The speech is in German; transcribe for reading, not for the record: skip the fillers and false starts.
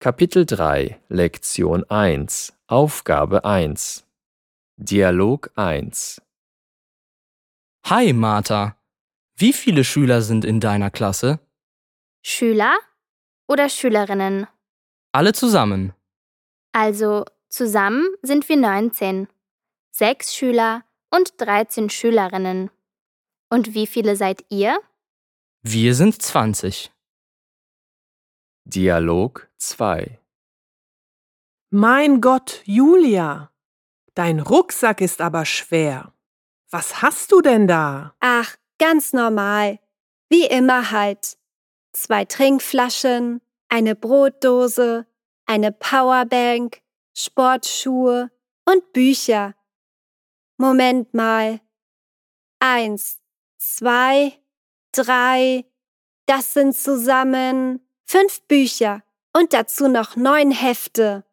Kapitel 3, Lektion 1, Aufgabe 1. Dialog 1. Hi Martha, wie viele Schüler sind in deiner Klasse? Schüler oder Schülerinnen? Alle zusammen. Also zusammen sind wir 19. 6 Schüler und 13 Schülerinnen. Und wie viele seid ihr? Wir sind 20. Dialog 2. Mein Gott, Julia, dein Rucksack ist aber schwer. Was hast du denn da? Ach, ganz normal. Wie immer halt. 2 Trinkflaschen, eine Brotdose, eine Powerbank, Sportschuhe und Bücher. Moment mal. 1, 2, 3, das sind zusammen 5 Bücher und dazu noch 9 Hefte.